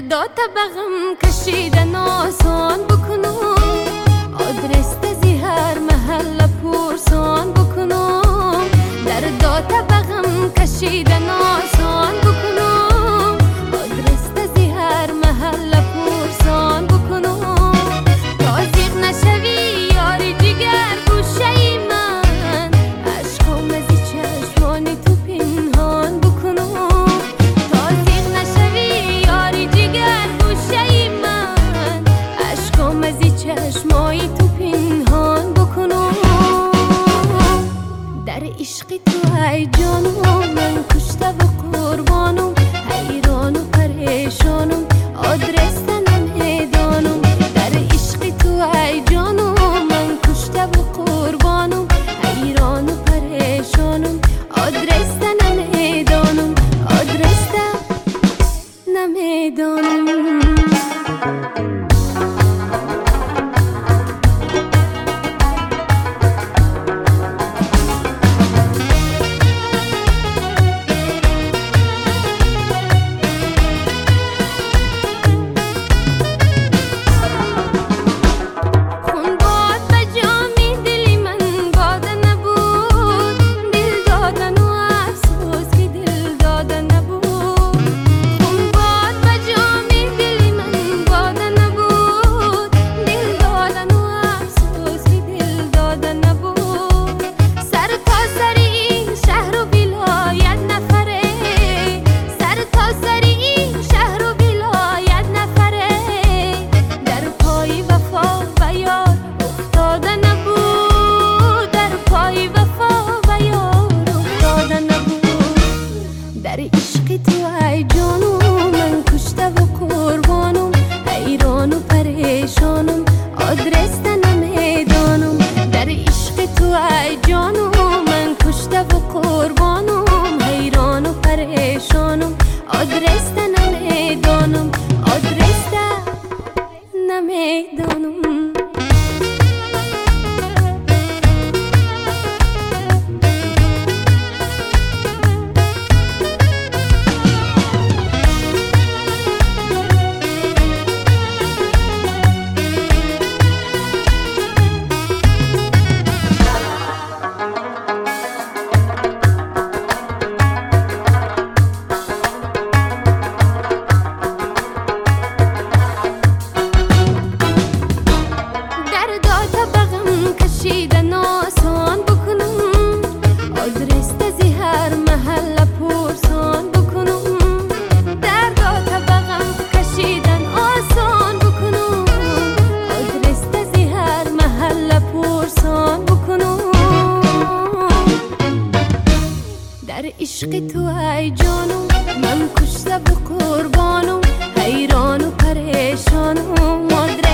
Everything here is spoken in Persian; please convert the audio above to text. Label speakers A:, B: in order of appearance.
A: دردا طبقم کشیدن آسان بکنم، آدرس تزی هر محل پرسان بکنم. دردا طبقم کشیدن آسان بکنم، آدرس تزی هر محل پرسان بکنم. تازیق نشوی یاری جگر گوشه من، عشقم از چشمانی تو پنهان بکنم. تازیق نشوی یاری جگر گوشه من، عشقم از چشمایی تو پنهان بکنم. در عشق تو ای جانم من کشته و قربانم، حیران و پریشانم آدرس نمیدانم. در عشق تو ای جانم من کشته و قربانم، حیران و پریشانم آدرس نمیدانم، آدرس نمیدانم. در عشق تو ای جانم من کشته و قربانم، حیران و پریشانم آدرس نمیدانم. در عشق تو ای جانم من کشته و قربانم، حیران و پریشانم آدرس نمیدانم، آدرس نمیدانم. کشیدن آسان بکنم، آدرس تزی هر محل پرسان بکنم. دردا طبقم کشیدن آسان بکنم، آدرس تزی هر محل پرسان بکنم. در عشق تو ای جانم من کشته و قربانم، حیران و پریشانم آدرس